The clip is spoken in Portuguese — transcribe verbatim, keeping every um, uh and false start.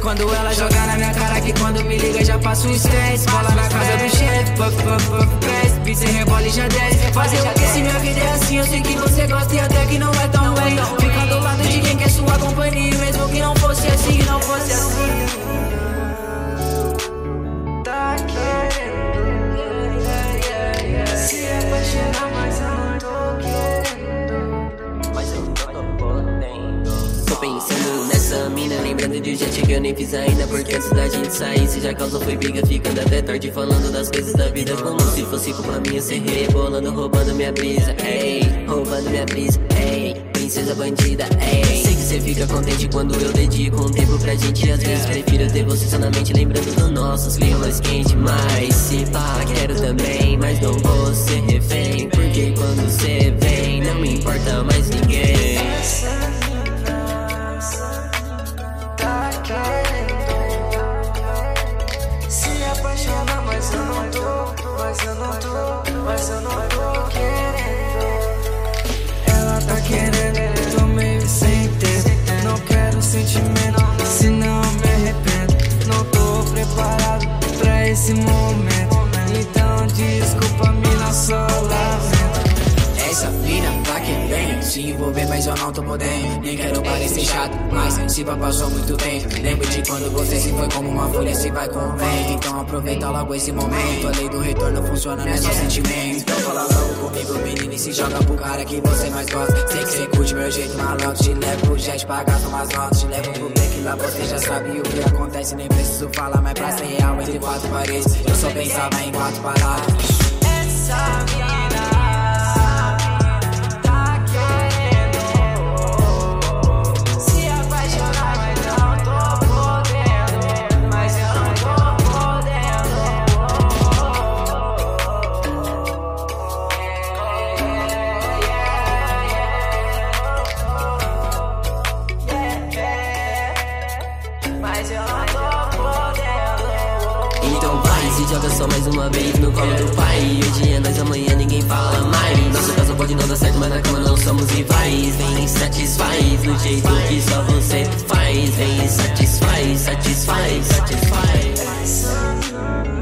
Quando ela joga na minha cara que quando me liga já passo o estresse. Cola na casa do chefe, puff, puff, puff, press. Beat sem rebola e já desce. Fazer o que se minha vida é assim, eu sei que você gosta e até que não é tão bem. Fica do lado de quem quer sua companhia, mesmo que não fosse assim, não fosse assim. Tá querendo se apaixonar, mas eu não tô querendo. Mas eu não tô podendo. Tô pensando nessa mina, lembrando de um jet que eu nem fiz ainda. Porque antes da gente sair, se já causou foi briga, ficando até tarde falando das coisas da vida. Como se fosse culpa minha ser rebolando, roubando minha brisa, ei, roubando minha brisa, ei, princesa bandida, ei. Sei que cê fica contente quando eu dedico um tempo pra gente. Às vezes prefiro ter você só na mente, lembrando dos nossos climas quentes. Mas se pá, quero também, mas não vou ser refém, porque quando cê vem, não me importa mais ninguém. Tá querendo se apaixonar, mas eu não tô, mas eu não tô, mas eu não tô querendo. Ela tá querendo, tô meio sem tempo. Não quero sentimento, senão eu me arrependo. Não tô preparado pra esse momento, então desculpa, mina, só lamento. Essa mina tá querendo se envolver, mas eu não tô podendo. Nem quero parecer chato, mas se pá, passou muito tempo. Lembro de quando você se foi como uma folha, se vai com o vento. Então aproveita logo esse momento. A lei do retorno funciona, não é só sentimento. Então fala logo comigo, menino, e se joga pro cara que você mais gosta. Sei que cê curte meu jeito maluco, te levo pro jet pra gastar umas notas. Te levo pro break, lá você já sabe o que acontece. Nem preciso falar, mas pra ser real entre quatro paredes, eu só pensava em quatro palavras. Essa mina então vai, se joga só mais uma vez no colo do pai. Hoje é nós, amanhã ninguém fala mais. Nosso caso pode não dar certo, mas na cama não somos rivais. Vem e satisfaz do jeito que só você faz. Vem e satisfaz, satisfaz, satisfaz.